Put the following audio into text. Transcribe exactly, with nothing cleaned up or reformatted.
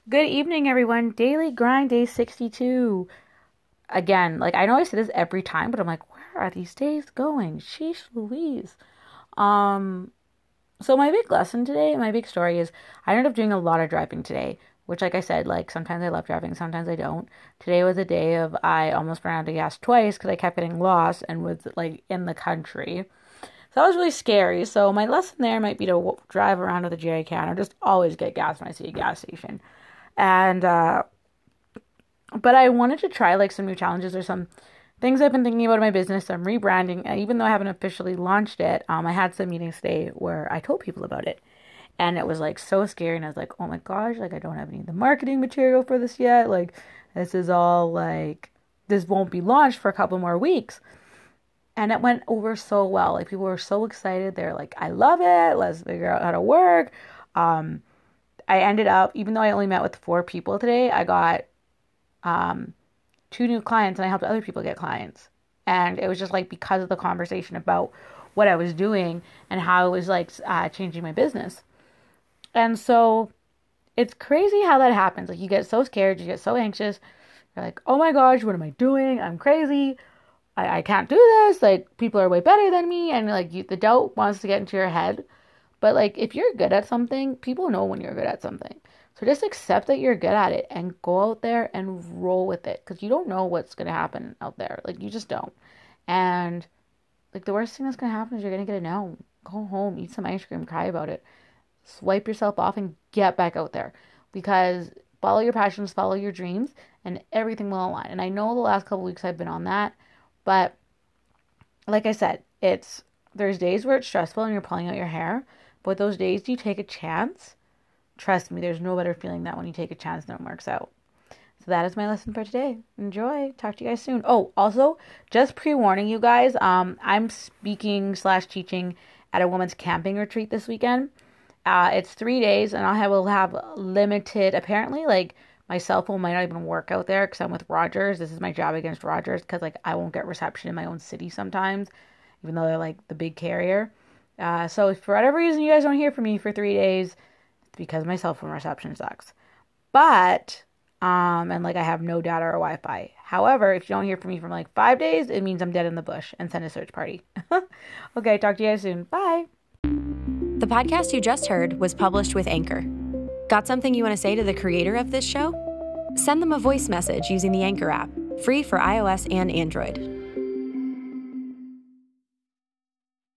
Good evening, everyone. Daily grind day sixty-two. Again, like I know I say this every time, but I'm like, where are these days going? Sheesh Louise. Um, so my big lesson today, my big story is I ended up doing a lot of driving today, which like I said, like sometimes I love driving, sometimes I don't. Today was a day of I almost ran out of gas twice because I kept getting lost and was like in the country. So that was really scary. So my lesson there might be to w- drive around with a jerry can or just always get gas when I see a gas station. And uh but I wanted to try like some new challenges or some things I've been thinking about in my business. I'm rebranding, and even though I haven't officially launched it, um, I had some meetings today where I told people about it, and it was like so scary. And I was like, oh my gosh, like I don't have any of the marketing material for this yet. Like this is all like this won't be launched for a couple more weeks. And it went over so well. Like people were so excited. They're like, I love it. Let's figure out how to work. Um, I ended up, even though I only met with four people today, I got um, two new clients and I helped other people get clients. And it was just like because of the conversation about what I was doing and how it was like uh, changing my business. And so it's crazy how that happens. Like you get so scared, you get so anxious. You're like, oh my gosh, what am I doing? I'm crazy. I, I can't do this. Like people are way better than me. And like you, the doubt wants to get into your head. But like if you're good at something, people know when you're good at something. So just accept that you're good at it and go out there and roll with it because you don't know what's going to happen out there. Like you just don't. And like the worst thing that's going to happen is you're going to get a no. Go home, eat some ice cream, cry about it. Swipe yourself off and get back out there because follow your passions, follow your dreams, and everything will align. And I know the last couple weeks I've been on that, but like I said, it's there's days where it's stressful and you're pulling out your hair, but those days you take a chance. Trust me, there's no better feeling that when you take a chance and it works out. So that is my lesson for today. Enjoy. Talk to you guys soon. Oh, also, just pre-warning you guys, um, I'm speaking slash teaching at a women's camping retreat this weekend. Uh, it's three days, and I have, will have limited. Apparently, like my cell phone might not even work out there because I'm with Rogers. This is my job against Rogers because like I won't get reception in my own city sometimes, even though they're like the big carrier. Uh, so if for whatever reason you guys don't hear from me for three days, it's because my cell phone reception sucks. But um, and like I have no data or Wi-Fi. However, if you don't hear from me for like five days, it means I'm dead in the bush and send a search party. Okay, talk to you guys soon. Bye. The podcast you just heard was published with Anchor. Got something you want to say to the creator of this show? Send them a voice message using the Anchor app, free for iOS and Android.